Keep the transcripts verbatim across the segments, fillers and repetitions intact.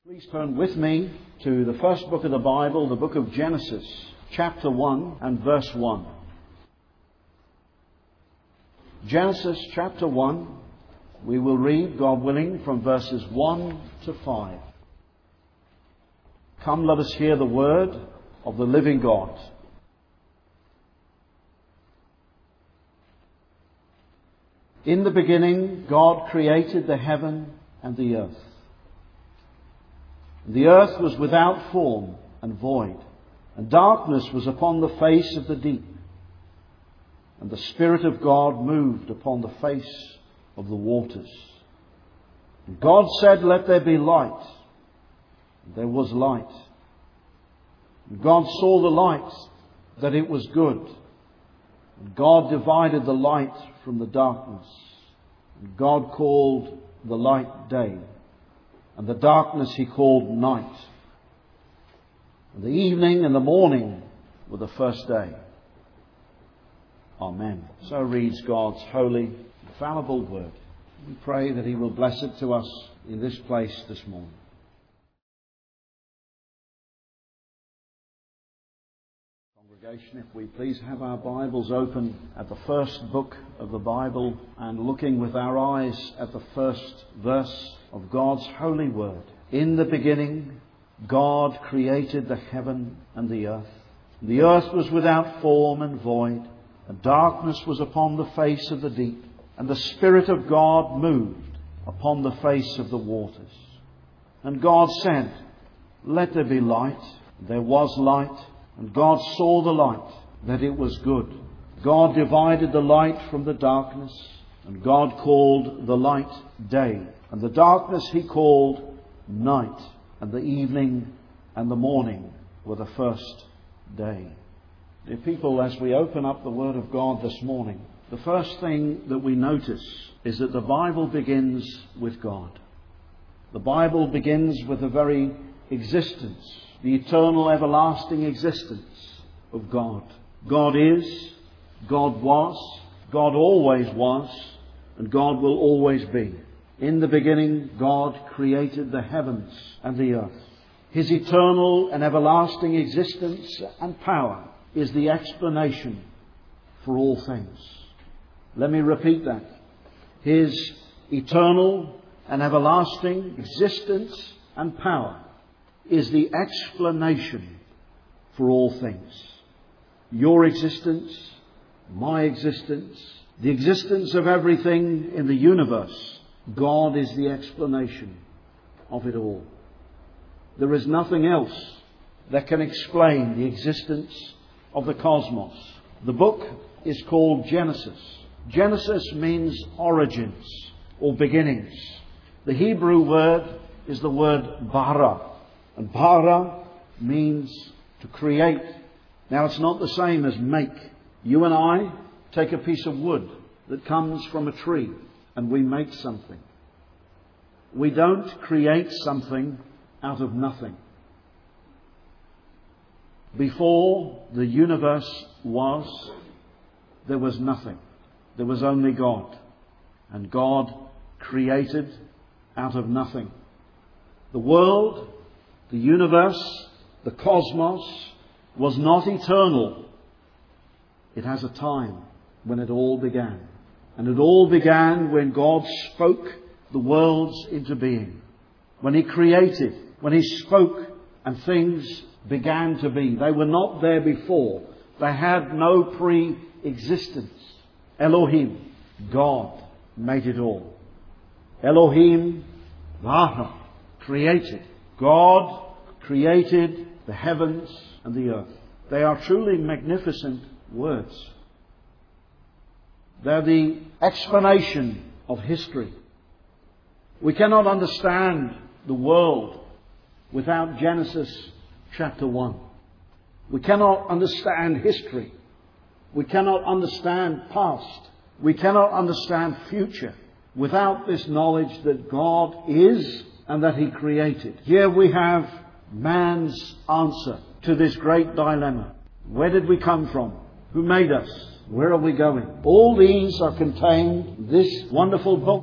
Please turn with me to the first book of the Bible, the book of Genesis, chapter one and verse one. Genesis chapter one, we will read, God willing, from verses one to five. Come, let us hear the word of the living God. In the beginning, God created the heaven and the earth. The earth was without form and void, and darkness was upon the face of the deep. And the Spirit of God moved upon the face of the waters. And God said, "Let there be light." And there was light. And God saw the light, that it was good. And God divided the light from the darkness. And God called the light day, and the darkness He called night. And the evening and the morning were the first day. Amen. So reads God's holy, infallible word. We pray that He will bless it to us in this place this morning. Congregation, if we please have our Bibles open at the first book of the Bible and looking with our eyes at the first verse of God's holy word. In the beginning, God created the heaven and the earth. The earth was without form and void, and darkness was upon the face of the deep, and the Spirit of God moved upon the face of the waters. And God said, "Let there be light." There was light. And God saw the light, that it was good. God divided the light from the darkness, and God called the light day, and the darkness He called night. And the evening and the morning were the first day. Dear people, as we open up the Word of God this morning, the first thing that we notice is that the Bible begins with God. The Bible begins with the very existence, the eternal, everlasting existence of God. God is, God was, God always was, and God will always be. In the beginning, God created the heavens and the earth. His eternal and everlasting existence and power is the explanation for all things. Let me repeat that. His eternal and everlasting existence and power is the explanation for all things. Your existence, my existence, the existence of everything in the universe, God is the explanation of it all. There is nothing else that can explain the existence of the cosmos. The book is called Genesis. Genesis means origins or beginnings. The Hebrew word is the word bara. And bara means to create. Now, it's not the same as make. You and I take a piece of wood that comes from a tree and we make something. We don't create something out of nothing. Before the universe was, there was nothing. There was only God. And God created out of nothing. The world, the universe, the cosmos was not eternal. It has a time when it all began. And it all began when God spoke the worlds into being. When He created, when He spoke and things began to be. They were not there before. They had no pre-existence. Elohim, God, made it all. Elohim, Vahra, created. God created the heavens and the earth. They are truly magnificent words. They're the explanation of history. We cannot understand the world without Genesis chapter one. We cannot understand history. We cannot understand past. We cannot understand future without this knowledge that God is and that He created. Here we have man's answer to this great dilemma. Where did we come from? Who made us? Where are we going? All these are contained in this wonderful book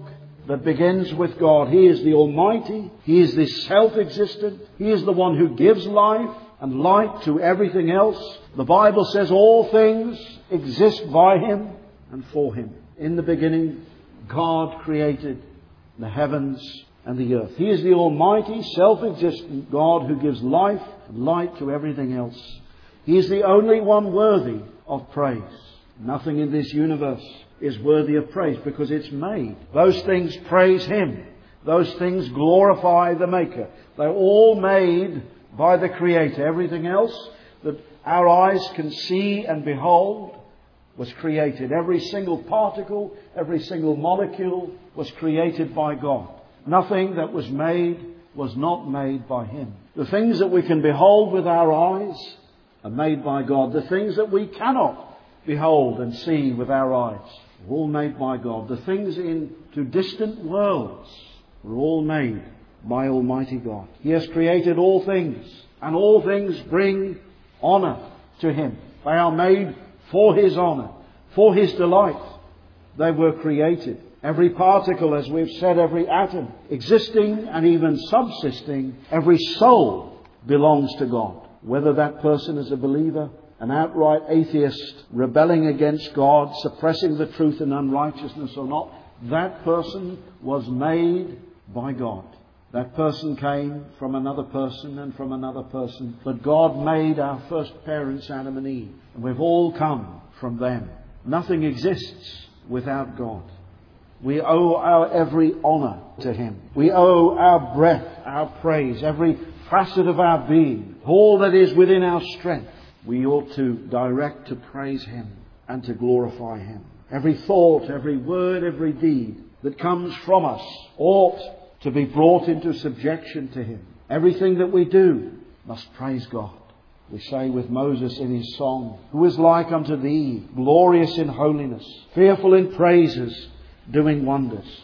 that begins with God. He is the Almighty. He is the self-existent. He is the one who gives life and light to everything else. The Bible says all things exist by Him and for Him. In the beginning, God created the heavens and the earth. He is the Almighty, self-existent God who gives life and light to everything else. He is the only one worthy of praise. Nothing in this universe is worthy of praise because it's made. Those things praise Him. Those things glorify the Maker. They're all made by the Creator. Everything else that our eyes can see and behold was created. Every single particle, every single molecule was created by God. Nothing that was made was not made by Him. The things that we can behold with our eyes are made by God. The things that we cannot behold and see with our eyes are all made by God. The things into distant worlds were all made by Almighty God. He has created all things, and all things bring honour to Him. They are made for His honour, for His delight. They were created. Every particle, as we've said, every atom, existing and even subsisting, every soul belongs to God. Whether that person is a believer, an outright atheist, rebelling against God, suppressing the truth in unrighteousness or not, that person was made by God. That person came from another person and from another person. But God made our first parents, Adam and Eve. And we've all come from them. Nothing exists without God. We owe our every honour to Him. We owe our breath, our praise, every facet of our being, all that is within our strength. We ought to direct to praise Him and to glorify Him. Every thought, every word, every deed that comes from us ought to be brought into subjection to Him. Everything that we do must praise God. We say with Moses in his song, "Who is like unto Thee, glorious in holiness, fearful in praises, doing wonders."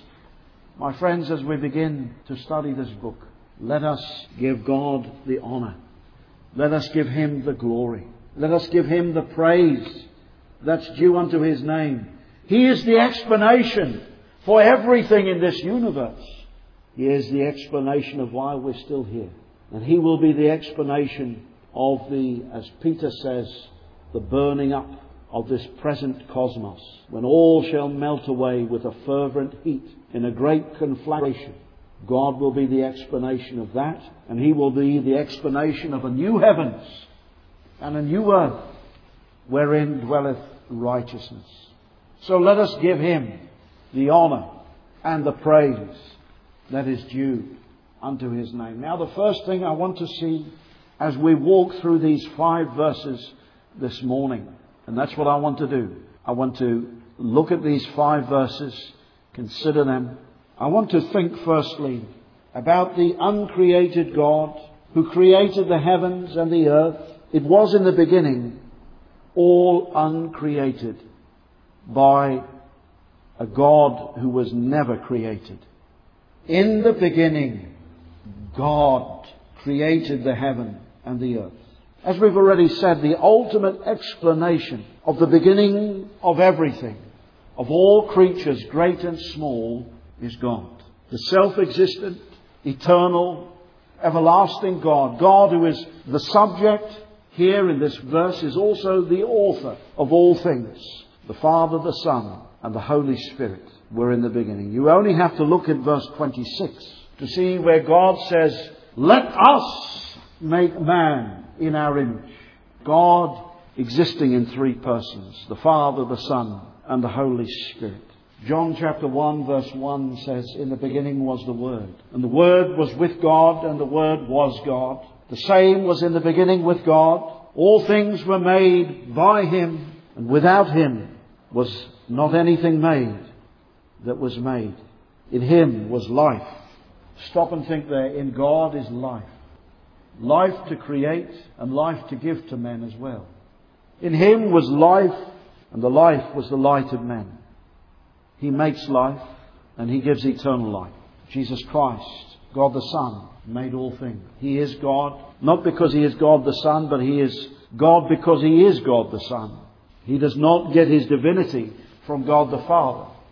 My friends, as we begin to study this book, let us give God the honour. Let us give Him the glory. Let us give Him the praise that's due unto His name. He is the explanation for everything in this universe. He is the explanation of why we're still here. And He will be the explanation of the, as Peter says, the burning up of this present cosmos, when all shall melt away with a fervent heat in a great conflagration. God will be the explanation of that, and He will be the explanation of a new heavens and a new earth wherein dwelleth righteousness. So let us give Him the honour and the praise that is due unto His name. Now, the first thing I want to see as we walk through these five verses this morning, and that's what I want to do. I want to look at these five verses, consider them. I want to think firstly about the uncreated God who created the heavens and the earth. It was in the beginning all uncreated by a God who was never created. In the beginning, God created the heaven and the earth. As we've already said, the ultimate explanation of the beginning of everything, of all creatures, great and small, is God. The self-existent, eternal, everlasting God. God who is the subject here in this verse is also the author of all things. The Father, the Son, and the Holy Spirit were in the beginning. You only have to look at verse twenty-six to see where God says, "Let us make man in our image." God existing in three persons, the Father, the Son, and the Holy Spirit. John chapter one verse one says, "In the beginning was the Word, and the Word was with God, and the Word was God. The same was in the beginning with God. All things were made by Him, and without Him was not anything made that was made. In Him was life." Stop and think there. In God is life. Life to create and life to give to men as well. In Him was life, and the life was the light of men. He makes life, and He gives eternal life. Jesus Christ, God the Son, made all things. He is God, not because He is God the Son, but He is God because He is God the Son. He does not get His divinity from God the Father.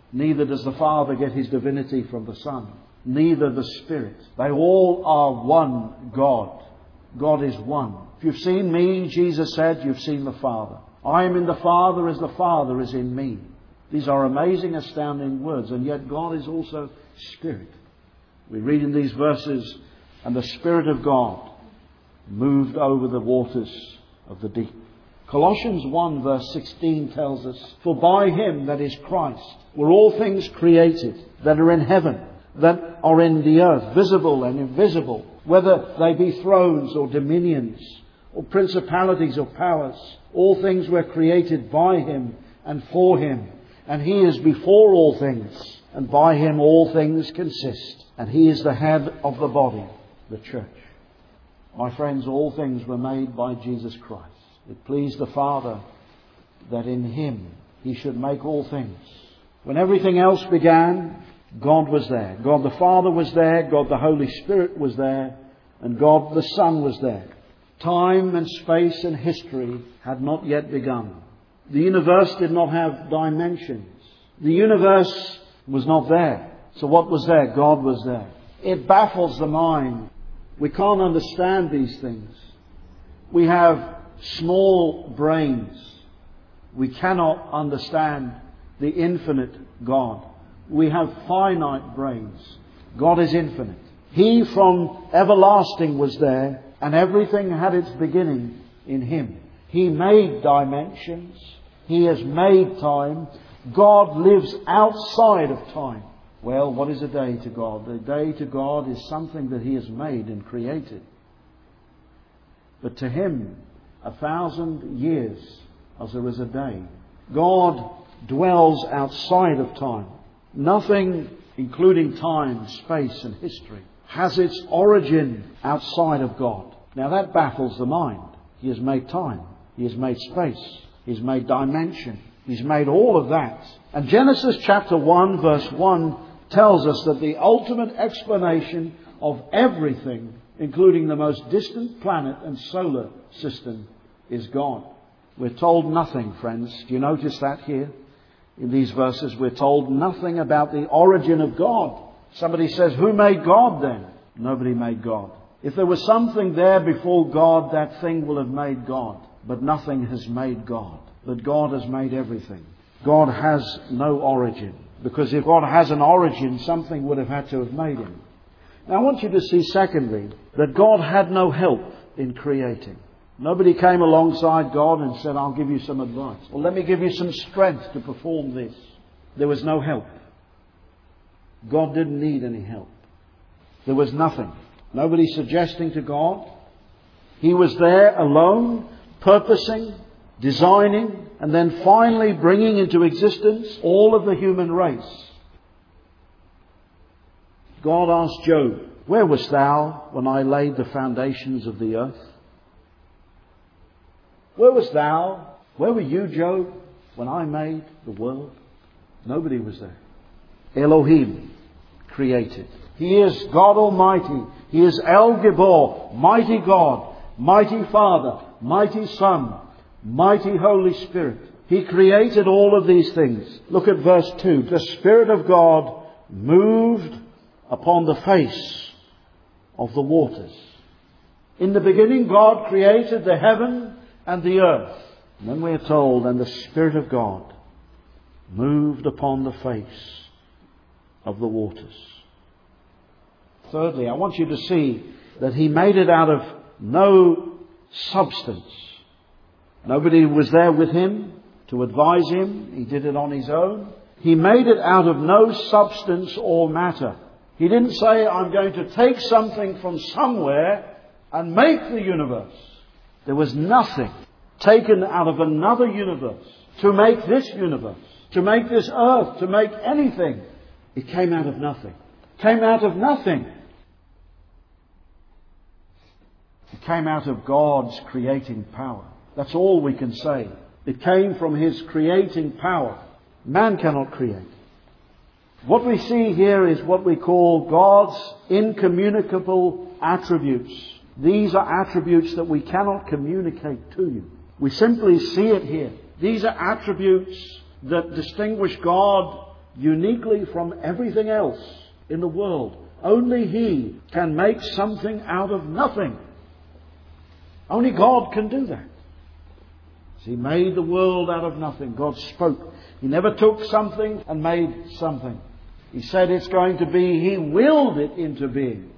Neither does the Father get his divinity from the Son. Neither the Spirit. They all are one God. God is one. If you've seen me, Jesus said, you've seen the Father. I am in the Father as the Father is in me. These are amazing, astounding words. And yet God is also Spirit. We read in these verses, and the Spirit of God moved over the waters of the deep. Colossians one verse sixteen tells us, for by him, that is Christ, were all things created that are in heaven, that are in the earth, visible and invisible, whether they be thrones or dominions or principalities or powers. All things were created by him and for him. And he is before all things, and by him all things consist. And he is the head of the body, the church. My friends, all things were made by Jesus Christ. It pleased the Father that in him he should make all things. When everything else began, God was there. God the Father was there. God the Holy Spirit was there. And God the Son was there. Time and space and history had not yet begun. The universe did not have dimensions. The universe was not there. So what was there? God was there. It baffles the mind. We can't understand these things. We have small brains. We cannot understand the infinite God. We have finite brains. God is infinite. He from everlasting was there, and everything had its beginning in him. He made dimensions. He has made time. God lives outside of time. Well, what is a day to God? A day to God is something that he has made and created. But to him, a thousand years as there is a day. God dwells outside of time. Nothing, including time, space and history, has its origin outside of God. Now that baffles the mind. He has made time. He has made space. He's made dimension. He's made all of that. And Genesis chapter one verse one tells us that the ultimate explanation of everything, including the most distant planet and solar system, is God. We're told nothing, friends. Do you notice that here? In these verses, we're told nothing about the origin of God. Somebody says, who made God then? Nobody made God. If there was something there before God, that thing will have made God. But nothing has made God. But God has made everything. God has no origin. Because if God has an origin, something would have had to have made him. Now I want you to see, secondly, that God had no help in creating. Nobody came alongside God and said, I'll give you some advice. Well, let me give you some strength to perform this. There was no help. God didn't need any help. There was nothing. Nobody suggesting to God. He was there alone, purposing, designing, and then finally bringing into existence all of the human race. God asked Job, where wast thou when I laid the foundations of the earth? Where wast thou? Where were you, Job, when I made the world? Nobody was there. Elohim created. He is God Almighty. He is El Gibor, mighty God, mighty Father, mighty Son, mighty Holy Spirit. He created all of these things. Look at verse two. The Spirit of God moved upon the face of the waters. In the beginning, God created the heaven and the earth. And then we are told, and the Spirit of God moved upon the face of the waters. Thirdly, I want you to see that he made it out of no substance. Nobody was there with him to advise him. He did it on his own. He made it out of no substance or matter. He didn't say, I'm going to take something from somewhere and make the universe. There was nothing taken out of another universe to make this universe, to make this earth, to make anything. It came out of nothing. It came out of nothing. It came out of God's creating power. That's all we can say. It came from his creating power. Man cannot create. What we see here is what we call God's incommunicable attributes. These are attributes that we cannot communicate to you. We simply see it here. These are attributes that distinguish God uniquely from everything else in the world. Only He can make something out of nothing. Only God can do that. He made the world out of nothing. God spoke. He never took something and made something. He said it's going to be. He willed it into being.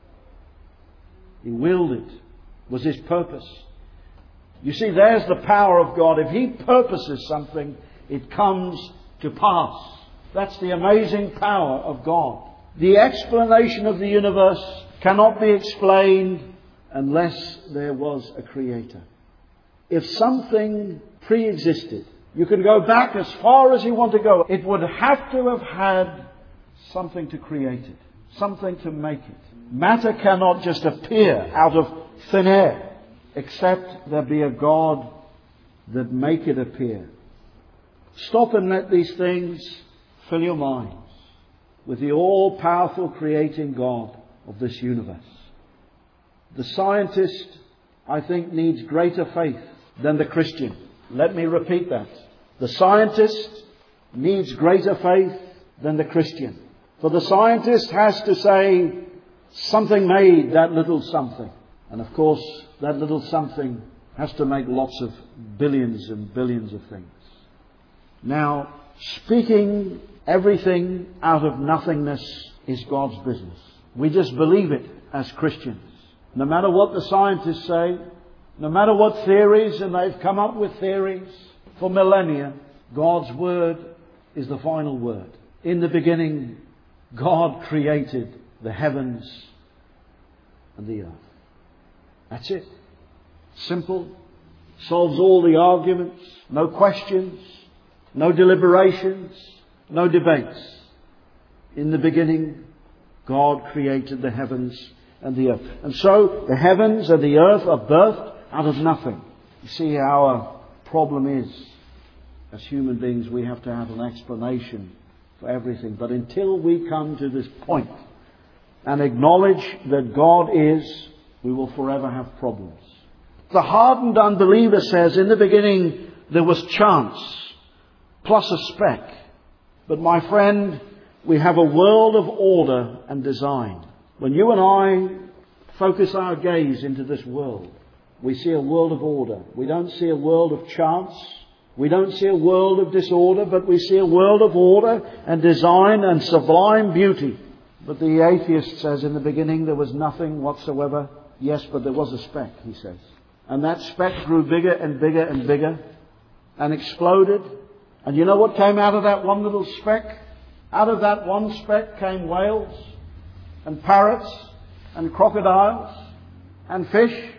He willed it. It was His purpose. You see, there's the power of God. If He purposes something, it comes to pass. That's the amazing power of God. The explanation of the universe cannot be explained unless there was a Creator. If something pre-existed, you can go back as far as you want to go. It would have to have had something to create it, something to make it. Matter cannot just appear out of thin air, except there be a God that make it appear. Stop and let these things fill your minds with the all-powerful creating God of this universe. The scientist, I think, needs greater faith than the Christian. Let me repeat that. The scientist needs greater faith than the Christian. For the scientist has to say, something made that little something. And of course, that little something has to make lots of billions and billions of things. Now, speaking everything out of nothingness is God's business. We just believe it as Christians. No matter what the scientists say, no matter what theories, and they've come up with theories for millennia, God's word is the final word. In the beginning, God created the heavens and the earth. That's it. Simple. Solves all the arguments. No questions. No deliberations. No debates. In the beginning, God created the heavens and the earth. And so, the heavens and the earth are birthed out of nothing. You see, our problem is, as human beings, we have to have an explanation for everything. But until we come to this point and acknowledge that God is, we will forever have problems. The hardened unbeliever says, in the beginning there was chance plus a speck. But my friend, we have a world of order and design. When you and I focus our gaze into this world, we see a world of order. We don't see a world of chance. We don't see a world of disorder, but we see a world of order and design and sublime beauty. But the atheist says, in the beginning there was nothing whatsoever. Yes, but there was a speck, he says. And that speck grew bigger and bigger and bigger and exploded. And you know what came out of that one little speck? Out of that one speck came whales and parrots and crocodiles and fish.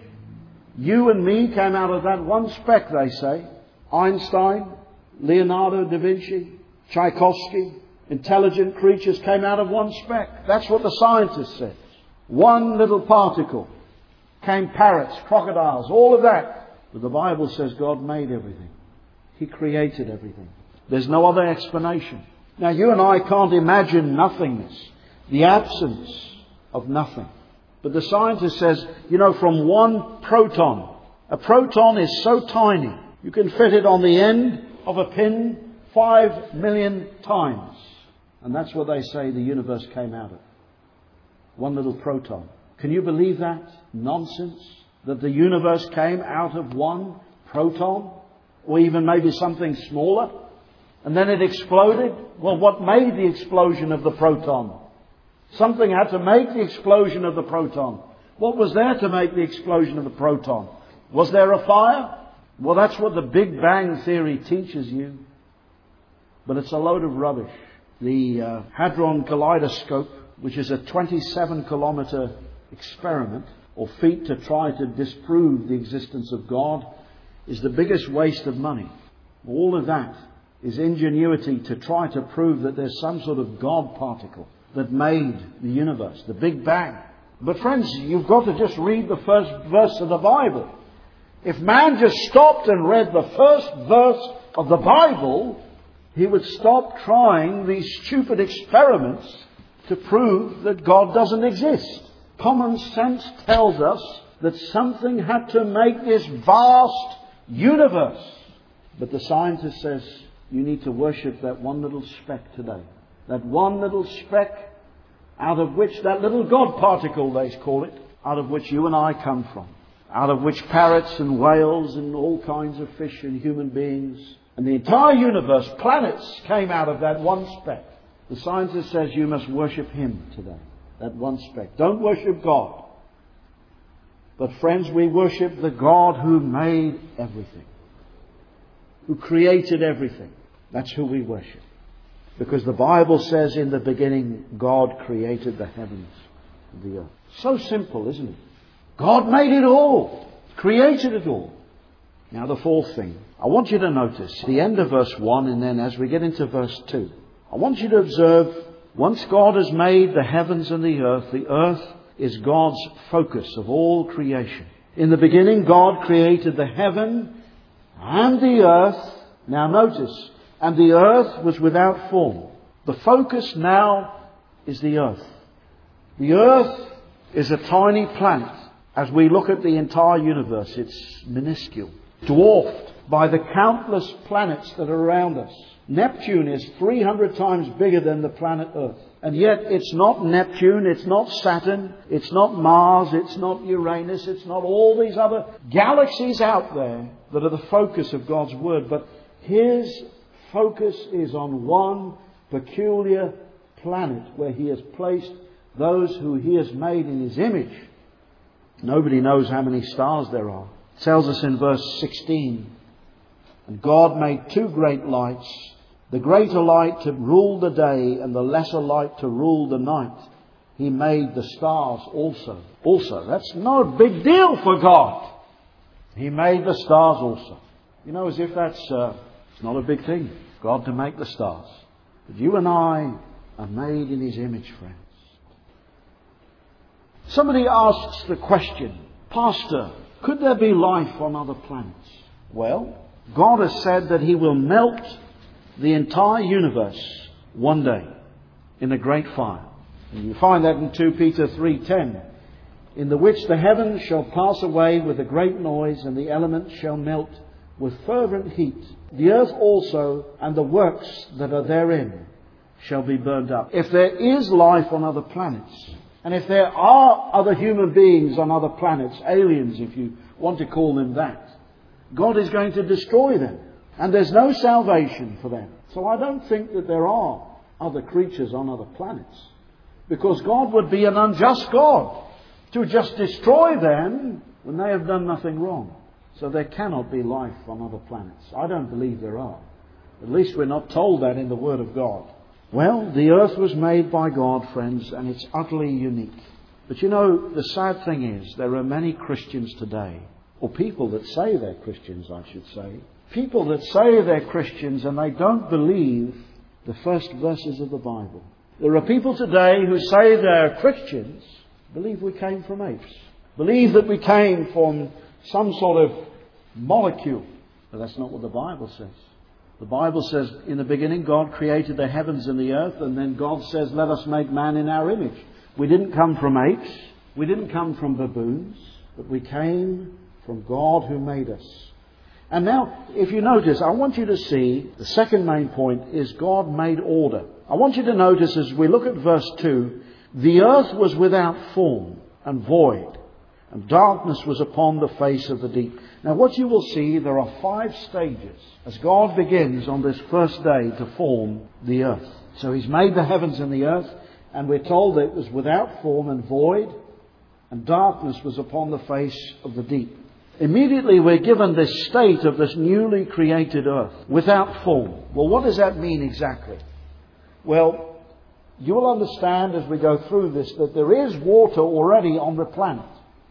You and me came out of that one speck, they say. Einstein, Leonardo da Vinci, Tchaikovsky, intelligent creatures came out of one speck. That's what the scientist says. One little particle came parrots, crocodiles, all of that. But the Bible says God made everything. He created everything. There's no other explanation. Now, you and I can't imagine nothingness, the absence of nothing. But the scientist says, you know, from one proton, a proton is so tiny, you can fit it on the end of a pin five million times. And that's what they say the universe came out of. One little proton. Can you believe that? Nonsense. That the universe came out of one proton? Or even maybe something smaller? And then it exploded? Well, what made the explosion of the proton? Something had to make the explosion of the proton. What was there to make the explosion of the proton? Was there a fire? Well, that's what the Big Bang Theory teaches you. But it's a load of rubbish. The uh, Hadron Kaleidoscope, which is a twenty-seven kilometre experiment or feat to try to disprove the existence of God, is the biggest waste of money. All of that is ingenuity to try to prove that there's some sort of God particle that made the universe, the Big Bang. But friends, you've got to just read the first verse of the Bible. If man just stopped and read the first verse of the Bible, he would stop trying these stupid experiments to prove that God doesn't exist. Common sense tells us that something had to make this vast universe. But the scientist says, You need to worship that one little speck today. That one little speck out of which, that little God particle they call it, out of which you and I come from. Out of which parrots and whales and all kinds of fish and human beings and the entire universe, planets, came out of that one speck. The scientist says you must worship Him today. That one speck. Don't worship God. But friends, we worship the God who made everything. Who created everything. That's who we worship. Because the Bible says in the beginning, God created the heavens and the earth. So simple, isn't it? God made it all. Created it all. Now the fourth thing. I want you to notice the end of verse one, and then as we get into verse two. I want you to observe, once God has made the heavens and the earth, the earth is God's focus of all creation. In the beginning, God created the heaven and the earth. Now notice, and the earth was without form. The focus now is the earth. The earth is a tiny planet. As we look at the entire universe, it's minuscule, dwarfed by the countless planets that are around us. Neptune is three hundred times bigger than the planet Earth. And yet it's not Neptune, it's not Saturn, it's not Mars, it's not Uranus, it's not all these other galaxies out there that are the focus of God's Word. But His focus is on one peculiar planet where He has placed those who He has made in His image. Nobody knows how many stars there are. It tells us in verse sixteen, and God made two great lights, the greater light to rule the day and the lesser light to rule the night. He made the stars also. Also, that's not a big deal for God. He made the stars also. You know, as if that's uh, it's not a big thing, God to make the stars. But you and I are made in His image, friends. Somebody asks the question, Pastor, could there be life on other planets? Well, God has said that He will melt the entire universe one day in a great fire. And you find that in Second Peter three ten. In the which the heavens shall pass away with a great noise, and the elements shall melt with fervent heat. The earth also and the works that are therein shall be burned up. If there is life on other planets, and if there are other human beings on other planets, aliens if you want to call them that, God is going to destroy them. And there's no salvation for them. So I don't think that there are other creatures on other planets. Because God would be an unjust God to just destroy them when they have done nothing wrong. So there cannot be life on other planets. I don't believe there are. At least we're not told that in the Word of God. Well, the earth was made by God, friends, and it's utterly unique. But you know, the sad thing is, there are many Christians today, or people that say they're Christians, I should say, people that say they're Christians and they don't believe the first verses of the Bible. There are people today who say they're Christians, believe we came from apes, believe that we came from some sort of molecule. But that's not what the Bible says. The Bible says, in the beginning God created the heavens and the earth, and then God says, let us make man in our image. We didn't come from apes, we didn't come from baboons, but we came from God who made us. And now, if you notice, I want you to see, the second main point is God made order. I want you to notice as we look at verse two, the earth was without form and void, and darkness was upon the face of the deep. Now what you will see, there are five stages as God begins on this first day to form the earth. So He's made the heavens and the earth, and we're told that it was without form and void, and darkness was upon the face of the deep. Immediately we're given this state of this newly created earth, without form. Well, what does that mean exactly? Well, you will understand as we go through this that there is water already on the planet.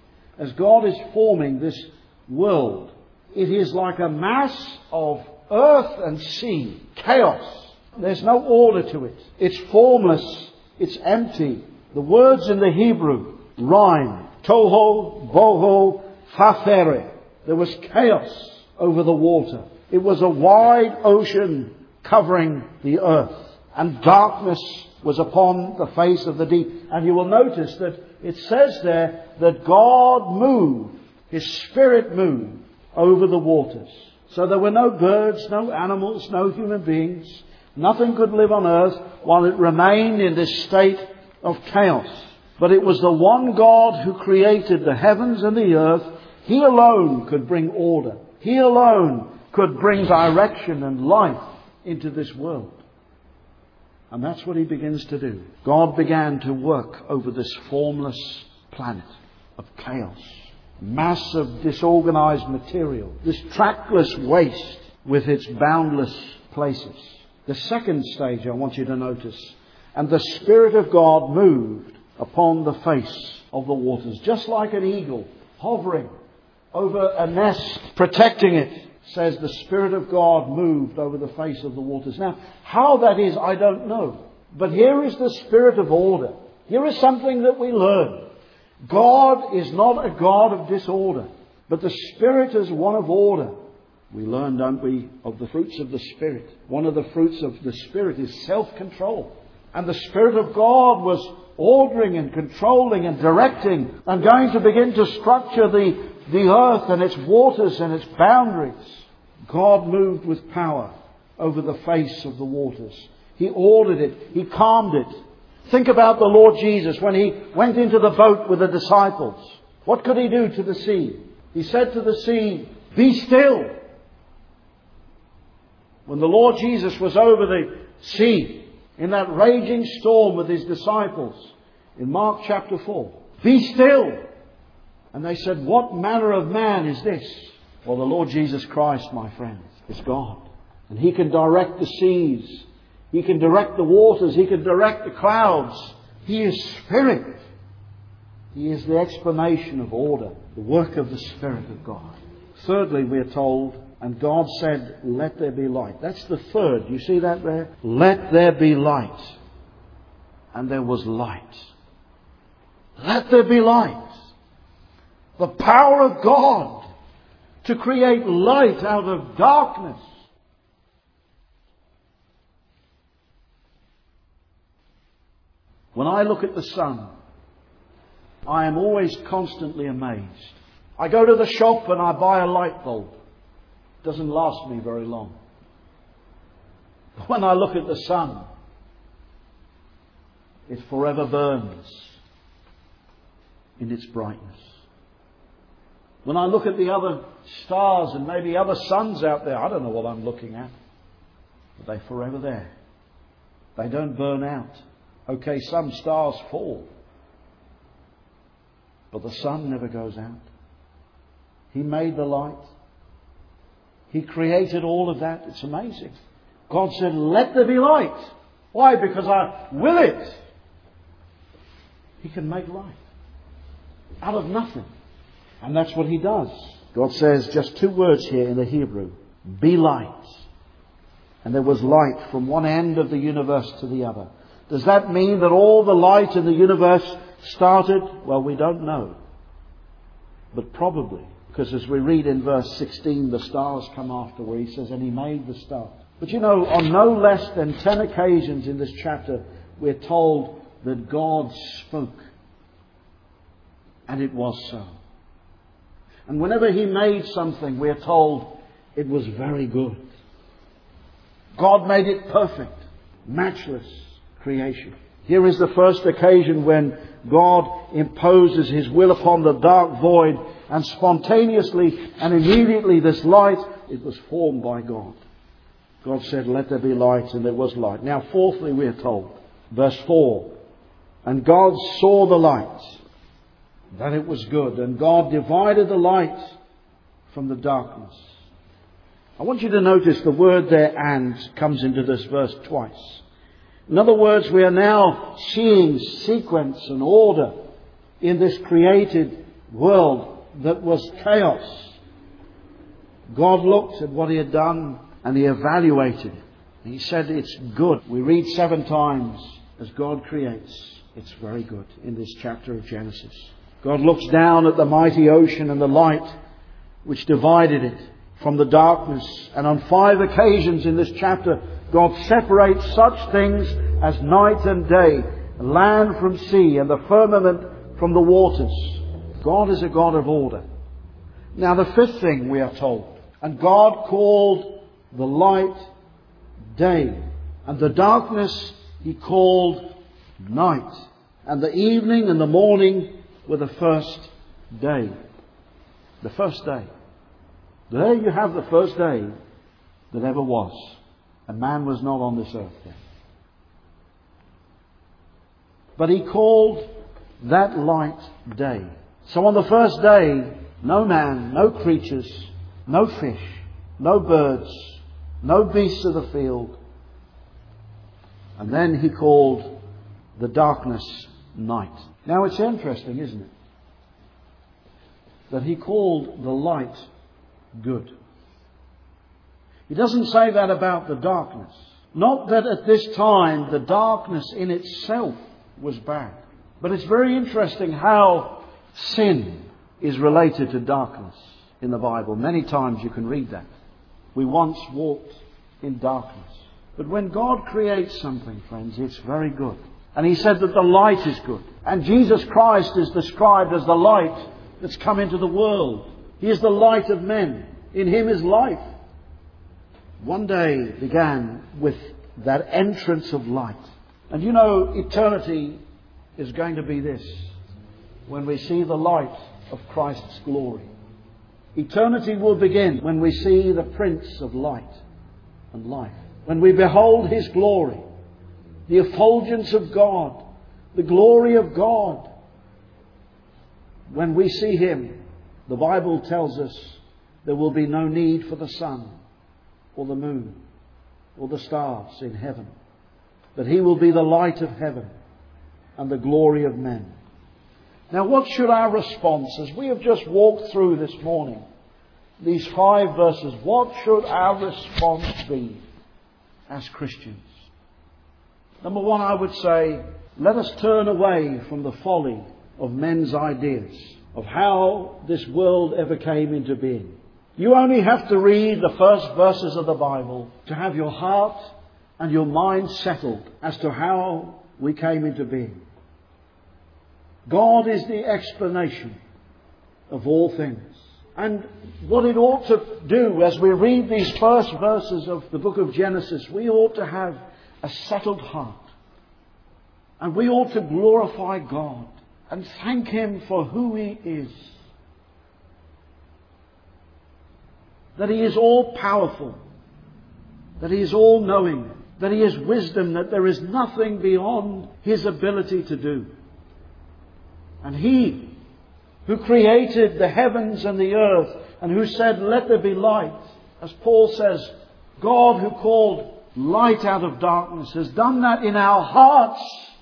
As God is forming this world, it is like a mass of earth and sea, chaos. There's no order to it. It's formless, it's empty. The words in the Hebrew rhyme, toho, boho, Fafere. There was chaos over the water. It was a wide ocean covering the earth, and darkness was upon the face of the deep. And you will notice that it says there that God moved, His Spirit moved over the waters. So there were no birds, no animals, no human beings. Nothing could live on earth while it remained in this state of chaos. But it was the one God who created the heavens and the earth. He alone could bring order. He alone could bring direction and life into this world. And that's what He begins to do. God began to work over this formless planet of chaos. Mass of disorganized material. This trackless waste with its boundless places. The second stage I want you to notice. And the Spirit of God moved upon the face of the waters. Just like an eagle hovering over a nest, protecting it. Says the Spirit of God moved over the face of the waters. Now, how that is, I don't know. But here is the Spirit of order. Here is something that we learn. God is not a God of disorder, but the Spirit is one of order. We learn, don't we, of the fruits of the Spirit. One of the fruits of the Spirit is self-control. And the Spirit of God was ordering and controlling and directing and going to begin to structure the, the earth and its waters and its boundaries. God moved with power over the face of the waters. He ordered it. He calmed it. Think about the Lord Jesus when He went into the boat with the disciples. What could He do to the sea? He said to the sea, "Be still." When the Lord Jesus was over the sea in that raging storm with His disciples in Mark chapter four, "Be still." And they said, "What manner of man is this?" Well, the Lord Jesus Christ, my friends, is God. And He can direct the seas. He can direct the waters. He can direct the clouds. He is Spirit. He is the explanation of order, the work of the Spirit of God. Thirdly, we are told, and God said, "Let there be light." That's the third. You see that there? Let there be light. And there was light. Let there be light. The power of God to create light out of darkness. When I look at the sun, I am always constantly amazed. I go to the shop and I buy a light bulb. It doesn't last me very long. When I look at the sun, it forever burns in its brightness. When I look at the other stars and maybe other suns out there, I don't know what I'm looking at, but they're forever there. They don't burn out. Okay, some stars fall, but the sun never goes out. He made the light. He created all of that. It's amazing. God said, "Let there be light." Why? Because I will it. He can make light out of nothing. And that's what He does. God says just two words here in the Hebrew. Be light. And there was light from one end of the universe to the other. Does that mean that all the light in the universe started? Well, we don't know. But probably. Because as we read in verse sixteen, the stars come after where He says, "And He made the stars." But you know, on no less than ten occasions in this chapter, we're told that God spoke. And it was so. And whenever He made something, we're told it was very good. God made it perfect, matchless creation. Here is the first occasion when God imposes His will upon the dark void, and spontaneously and immediately this light, it was formed by God. God said, "Let there be light," and there was light. Now fourthly, we are told, verse four, "And God saw the light, that it was good, and God divided the light from the darkness." I want you to notice the word there, "and," comes into this verse twice. In other words, we are now seeing sequence and order in this created world that was chaos. God looked at what He had done and He evaluated it. He said it's good. We read seven times as God creates. It's very good in this chapter of Genesis. God looks down at the mighty ocean and the light which divided it from the darkness. And on five occasions in this chapter, God separates such things as night and day, land from sea, and the firmament from the waters. God is a God of order. Now the fifth thing we are told, And God called the light day, and the darkness He called night. And the evening and the morning were the first day. The first day. There you have the first day that ever was. And man was not on this earth then. But He called that light day. So on the first day, no man, no creatures, no fish, no birds, no beasts of the field. And then He called the darkness night. Now it's interesting, isn't it? That He called the light good. He doesn't say that about the darkness. Not that at this time the darkness in itself was bad. But it's very interesting how sin is related to darkness in the Bible. Many times you can read that. We once walked in darkness. But when God creates something, friends, it's very good. And He said that the light is good. And Jesus Christ is described as the light that's come into the world. He is the light of men. In Him is life. One day began with that entrance of light. And you know, eternity is going to be this. When we see the light of Christ's glory. Eternity will begin when we see the Prince of light and life. When we behold His glory. The effulgence of God. The glory of God. When we see Him, the Bible tells us there will be no need for the sun or the moon or the stars in heaven. But He will be the light of heaven and the glory of men. Now what should our response, as we have just walked through this morning, these five verses, what should our response be as Christians? Number one, I would say, let us turn away from the folly of men's ideas of how this world ever came into being. You only have to read the first verses of the Bible to have your heart and your mind settled as to how we came into being. God is the explanation of all things. And what it ought to do as we read these first verses of the book of Genesis, we ought to have a settled heart. And we ought to glorify God and thank Him for who He is. That He is all powerful. That He is all knowing. That He is wisdom. That there is nothing beyond His ability to do. And He who created the heavens and the earth and who said, let there be light, as Paul says, God who called light out of darkness has done that in our hearts.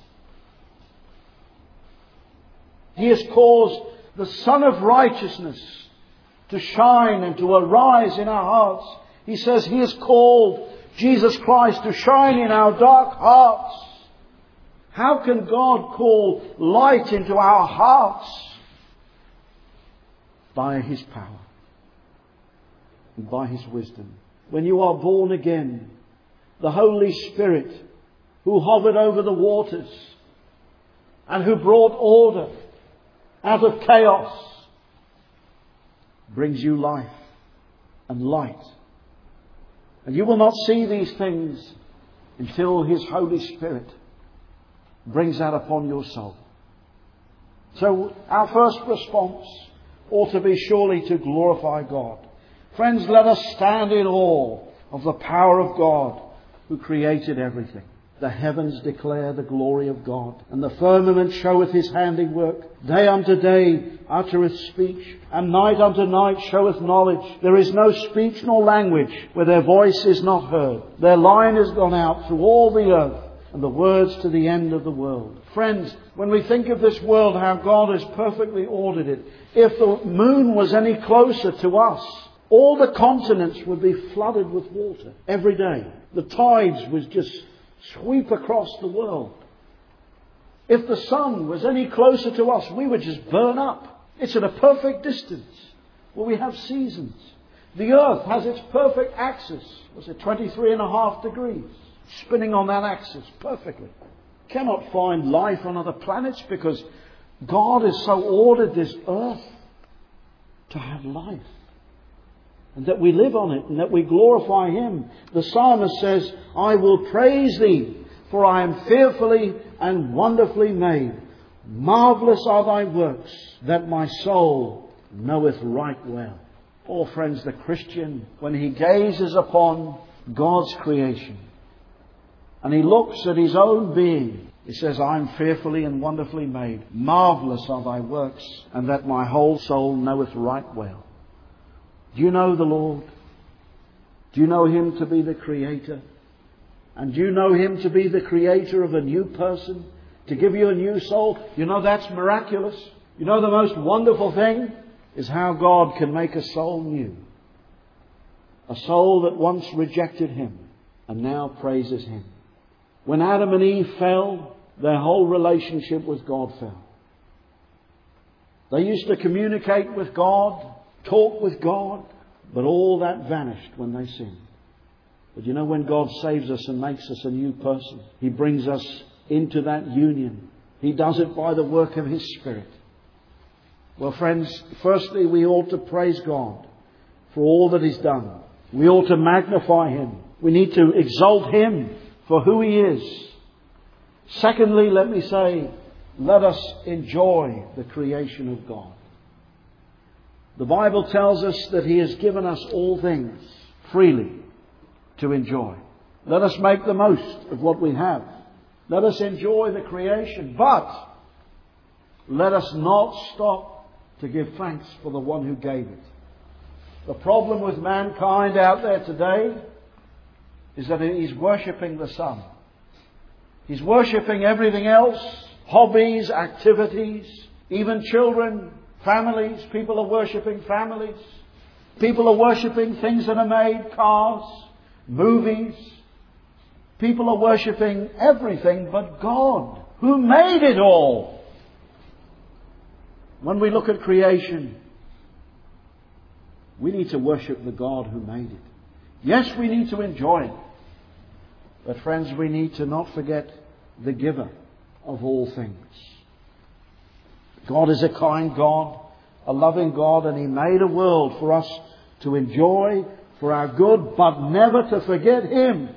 He has caused the Son of Righteousness to shine and to arise in our hearts. He says He has called Jesus Christ to shine in our dark hearts. How can God call light into our hearts? By His power and by His wisdom. When you are born again, the Holy Spirit who hovered over the waters and who brought order out of chaos brings you life and light. And you will not see these things until His Holy Spirit brings that upon your soul. So our first response ought to be surely to glorify God. Friends, let us stand in awe of the power of God who created everything. The heavens declare the glory of God, and the firmament showeth His handiwork. Day unto day uttereth speech, and night unto night showeth knowledge. There is no speech nor language where their voice is not heard. Their line is gone out through all the earth, and the words to the end of the world. Friends, when we think of this world, how God has perfectly ordered it, if the moon was any closer to us, all the continents would be flooded with water every day. The tides would just sweep across the world. If the sun was any closer to us, we would just burn up. It's at a perfect distance. Well, we have seasons. The earth has its perfect axis. Was it twenty-three and a half degrees? Spinning on that axis perfectly. Cannot find life on other planets because God has so ordered this earth to have life. and that we live on it, and that we glorify Him. The psalmist says, I will praise Thee, for I am fearfully and wonderfully made. Marvellous are Thy works, that my soul knoweth right well. Oh friends, the Christian, when he gazes upon God's creation, and he looks at his own being, he says, I am fearfully and wonderfully made. Marvellous are Thy works, and that my whole soul knoweth right well. Do you know the Lord? Do you know Him to be the Creator? And do you know Him to be the Creator of a new person? To give you a new soul? You know that's miraculous. You know the most wonderful thing is how God can make a soul new. A soul that once rejected Him and now praises Him. When Adam and Eve fell, their whole relationship with God fell. They used to communicate with God, talk with God, but all that vanished when they sinned. But you know, when God saves us and makes us a new person, He brings us into that union. He does it by the work of His Spirit. Well, friends, firstly, we ought to praise God for all that He's done. We ought to magnify Him. We need to exalt Him for who He is. Secondly, let me say, let us enjoy the creation of God. The Bible tells us that He has given us all things freely to enjoy. Let us make the most of what we have. Let us enjoy the creation, but let us not stop to give thanks for the one who gave it. The problem with mankind out there today is that he's worshipping the sun. He's worshipping everything else, hobbies, activities, even children, families. People are worshipping families. People are worshipping things that are made, cars, movies. People are worshipping everything but God, who made it all. When we look at creation, we need to worship the God who made it. Yes, we need to enjoy it. But friends, we need to not forget the giver of all things. God is a kind God, a loving God, and He made a world for us to enjoy for our good, but never to forget Him.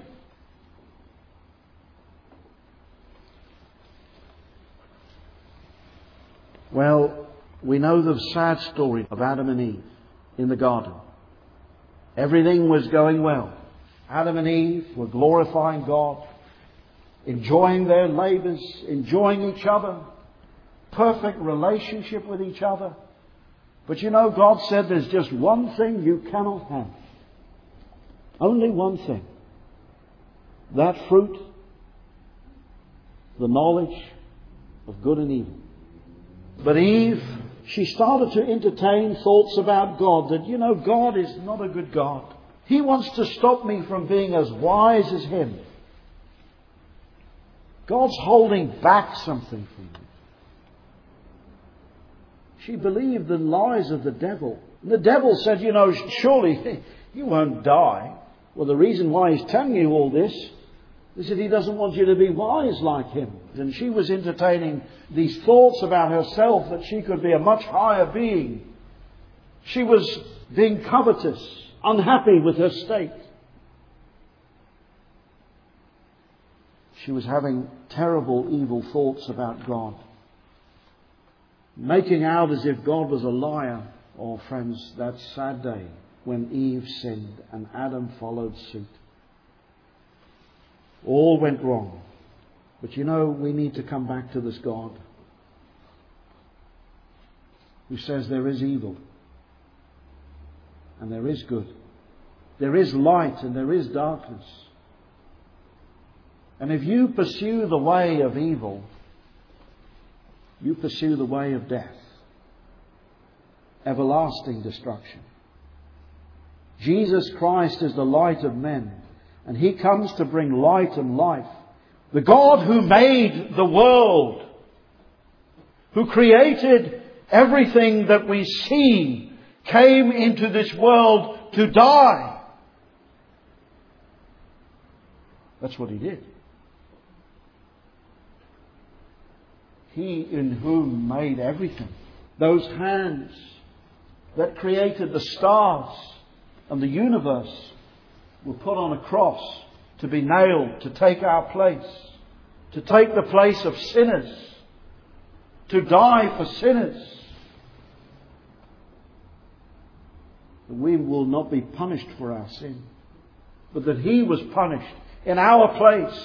Well, we know the sad story of Adam and Eve in the garden. Everything was going well. Adam and Eve were glorifying God, enjoying their labours, enjoying each other, perfect relationship with each other. But you know, God said there's just one thing you cannot have. Only one thing. That fruit, the knowledge of good and evil. But Eve, she started to entertain thoughts about God, that, you know, God is not a good God. He wants to stop me from being as wise as Him. God's holding back something from me. She believed the lies of the devil. And the devil said, you know, surely you won't die. Well, the reason why he's telling you all this is that he doesn't want you to be wise like him. And she was entertaining these thoughts about herself, that she could be a much higher being. She was being covetous, unhappy with her state. She was having terrible, evil thoughts about God. Making out as if God was a liar. Oh, friends, that sad day when Eve sinned and Adam followed suit. All went wrong. But you know, we need to come back to this God who says there is evil and there is good. There is light and there is darkness. And if you pursue the way of evil, you pursue the way of death, everlasting destruction. Jesus Christ is the light of men, and He comes to bring light and life. The God who made the world, who created everything that we see, came into this world to die. That's what He did. He in whom made everything. Those hands that created the stars and the universe were put on a cross to be nailed, to take our place, to take the place of sinners, to die for sinners, that we will not be punished for our sin, but that He was punished in our place.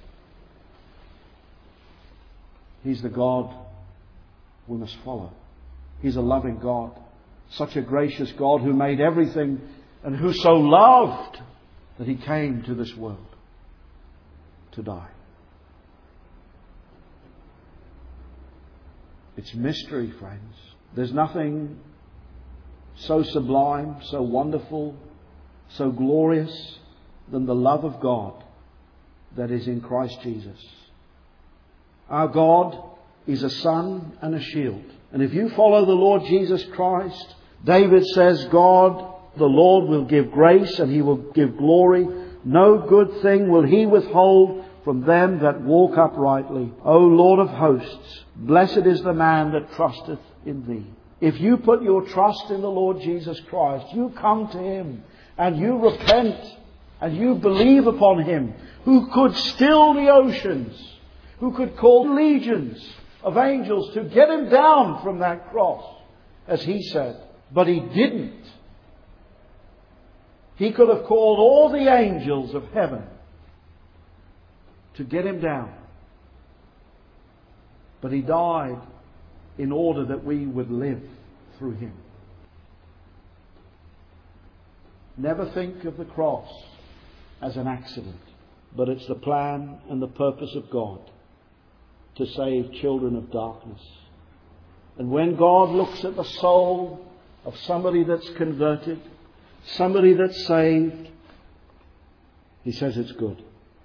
He's the God we must follow. He's a loving God, such a gracious God who made everything and who so loved that He came to this world to die. It's mystery, friends. There's nothing so sublime, so wonderful, so glorious than the love of God that is in Christ Jesus. Our God is a sun and a shield. And if you follow the Lord Jesus Christ, David says, God, the Lord, will give grace and He will give glory. No good thing will He withhold from them that walk uprightly. O Lord of hosts, blessed is the man that trusteth in Thee. If you put your trust in the Lord Jesus Christ, you come to Him and you repent and you believe upon Him, who could still the oceans, who could call legions of angels to get Him down from that cross, as He said. But He didn't. He could have called all the angels of heaven to get Him down. But He died in order that we would live through Him. Never think of the cross as an accident, but it's the plan and the purpose of God to save children of darkness. And when God looks at the soul of somebody that's converted, somebody that's saved, He says it's good.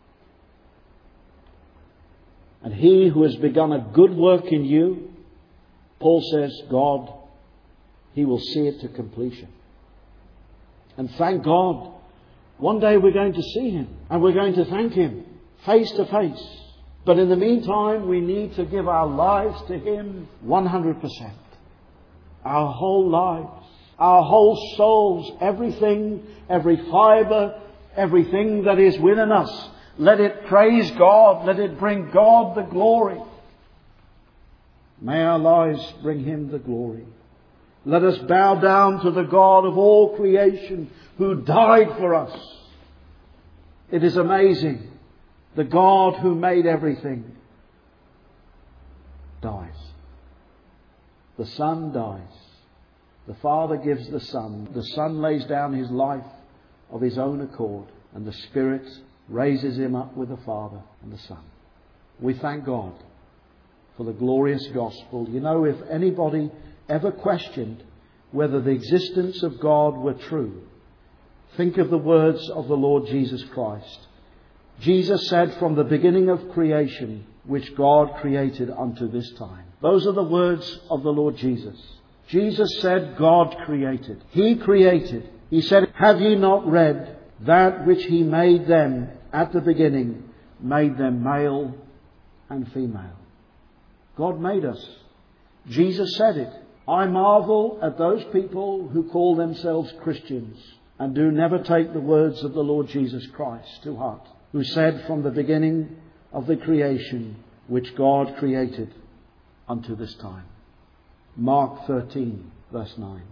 And He who has begun a good work in you, Paul says, God, He will see it to completion. And thank God, one day we're going to see Him and we're going to thank Him face to face. But in the meantime, we need to give our lives to Him one hundred percent. Our whole lives, our whole souls, everything, every fibre, everything that is within us. Let it praise God. Let it bring God the glory. May our lives bring Him the glory. Let us bow down to the God of all creation who died for us. It is amazing. The God who made everything dies. The Son dies. The Father gives the Son. The Son lays down His life of His own accord. And the Spirit raises Him up with the Father and the Son. We thank God for the glorious gospel. You know, if anybody ever questioned whether the existence of God were true, think of the words of the Lord Jesus Christ. Jesus said, from the beginning of creation, which God created unto this time. Those are the words of the Lord Jesus. Jesus said, God created. He created. He said, have ye not read that which He made them at the beginning, made them male and female? God made us. Jesus said it. I marvel at those people who call themselves Christians and do never take the words of the Lord Jesus Christ to heart, who said from the beginning of the creation which God created unto this time. Mark thirteen, verse nine.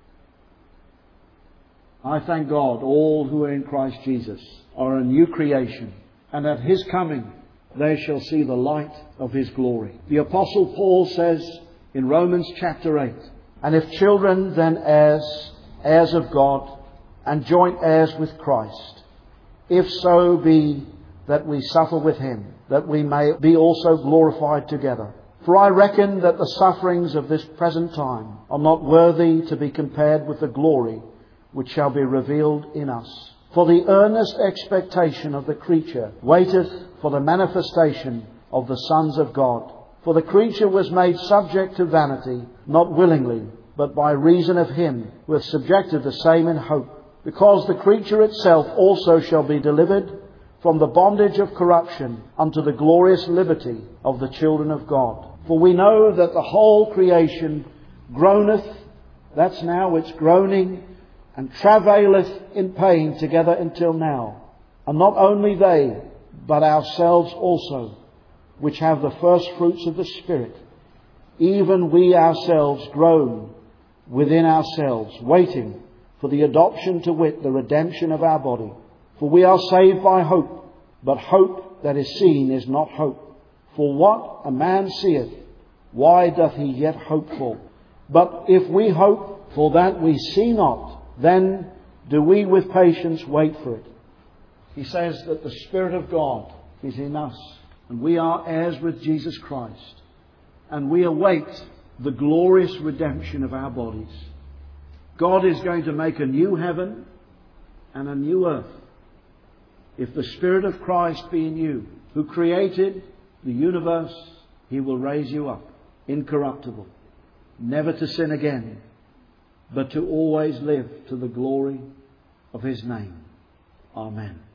I thank God all who are in Christ Jesus are a new creation, and at His coming they shall see the light of His glory. The Apostle Paul says in Romans chapter eight, and if children, then heirs, heirs of God, and joint heirs with Christ, if so be that we suffer with Him, that we may be also glorified together. For I reckon that the sufferings of this present time are not worthy to be compared with the glory which shall be revealed in us. For the earnest expectation of the creature waiteth for the manifestation of the sons of God. For the creature was made subject to vanity, not willingly, but by reason of Him who hath subjected the same in hope. Because the creature itself also shall be delivered from the bondage of corruption unto the glorious liberty of the children of God. For we know that the whole creation groaneth, that's now it's groaning, and travaileth in pain together until now. And not only they, but ourselves also, which have the first fruits of the Spirit, even we ourselves groan within ourselves, waiting for the adoption, to wit, the redemption of our body. For we are saved by hope, but hope that is seen is not hope. For what a man seeth, why doth he yet hope for? But if we hope for that we see not, then do we with patience wait for it. He says that the Spirit of God is in us, and we are heirs with Jesus Christ, and we await the glorious redemption of our bodies. God is going to make a new heaven and a new earth. If the Spirit of Christ be in you, who created the universe, He will raise you up incorruptible, never to sin again, but to always live to the glory of His name. Amen.